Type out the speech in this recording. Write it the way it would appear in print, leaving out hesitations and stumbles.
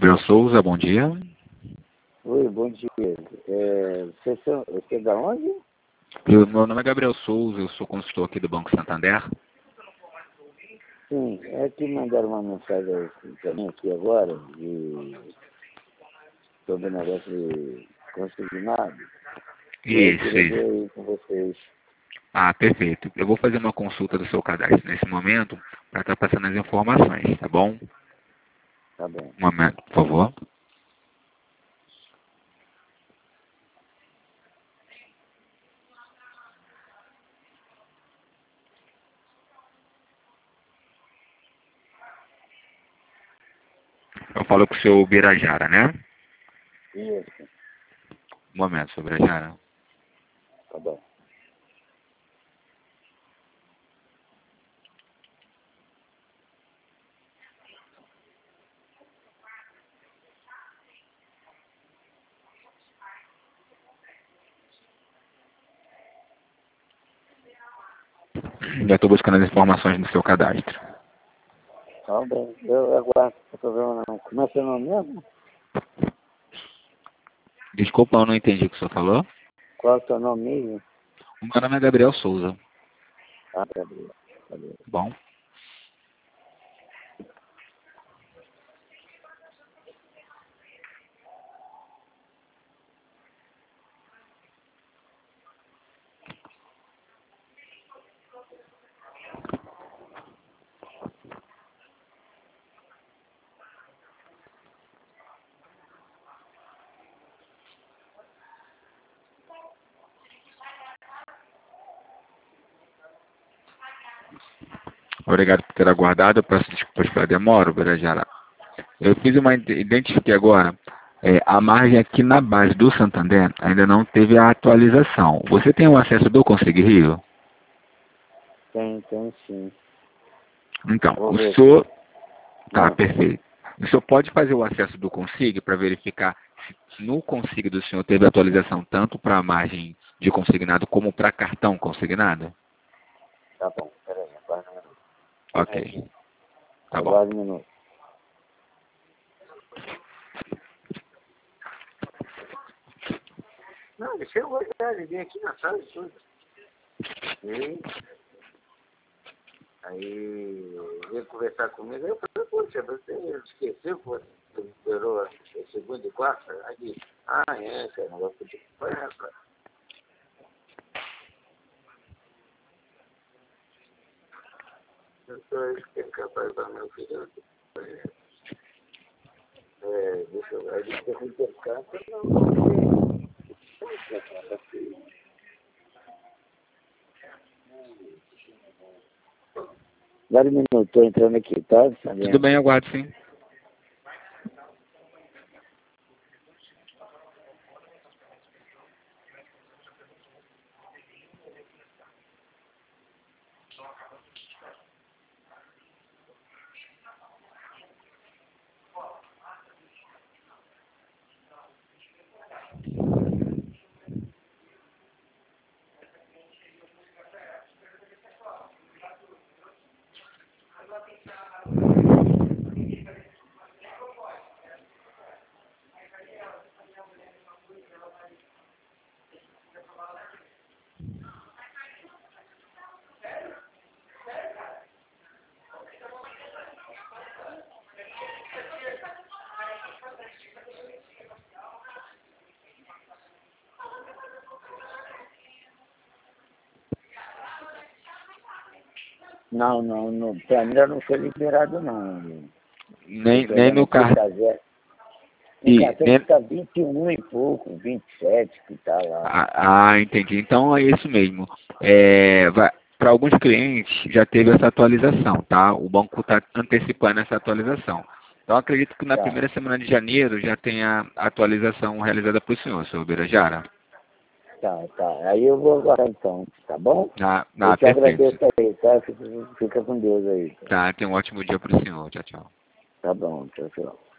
Gabriel Souza, bom dia. Oi, bom dia. Você é da onde? Meu nome é Gabriel Souza, eu sou consultor aqui do Banco Santander. Sim, é que mandaram uma mensagem para mim aqui agora, sobre o negócio de consignado. E eu queria ver aí com vocês. Ah, perfeito. Eu vou fazer uma consulta do seu cadastro nesse momento para estar passando as informações, tá bom? Tá bem. Um momento, por favor. Eu falo com o seu Birajara, né? Isso, Um momento, seu Birajara. tá bom. Já estou buscando as informações do seu cadastro. Tá bem, eu aguardo, não tem problema não. Como é seu nome mesmo? Desculpa, eu não entendi o que o senhor falou. Qual é o seu nome mesmo? O meu nome é Gabriel Souza. Ah, Gabriel. Gabriel. Bom. Obrigado por ter aguardado. Eu peço desculpas pela demora, Birajara. Eu identifiquei agora a margem aqui na base do Santander ainda não teve a atualização. Você tem o acesso do Consig Rio? Tem sim. Então, Vou o ver senhor... aqui. Tá, Não, perfeito. O senhor pode fazer o acesso do Consig para verificar se no Consig do senhor teve atualização tanto para a margem de consignado como para cartão consignado? tá bom, peraí, aguarda um minuto. Ok, tá bom. Aguarda um minuto. Não, deixa eu olhar, ele vem aqui na sala e tudo. Aí veio conversar comigo, aí eu falei, poxa, você esqueceu, pô, você liberou a segunda e quarta? Aí disse, esse é o negócio de conversa. Então, isso que é capaz do meu filho. Deixa eu ver, aí disse que eu descanso, não. Dá um minuto, estou entrando aqui, tá? Tudo bem, aguardo sim. Não, para mim ainda não foi liberado, não. Nem no cartão. No cartão está 21 e pouco, 27 que está lá. Entendi. Então é isso mesmo. Para alguns clientes já teve essa atualização, tá? O banco está antecipando essa atualização. Então acredito que na Tá. primeira semana de janeiro já tenha a atualização realizada para o senhor, seu Birajara. Tá. Aí eu vou agora então, tá bom? Eu te Perfeito. agradeço aí, tá? Fica com Deus aí. Tá, tenha um ótimo dia para o senhor. Tchau, tchau. Tá bom, tchau.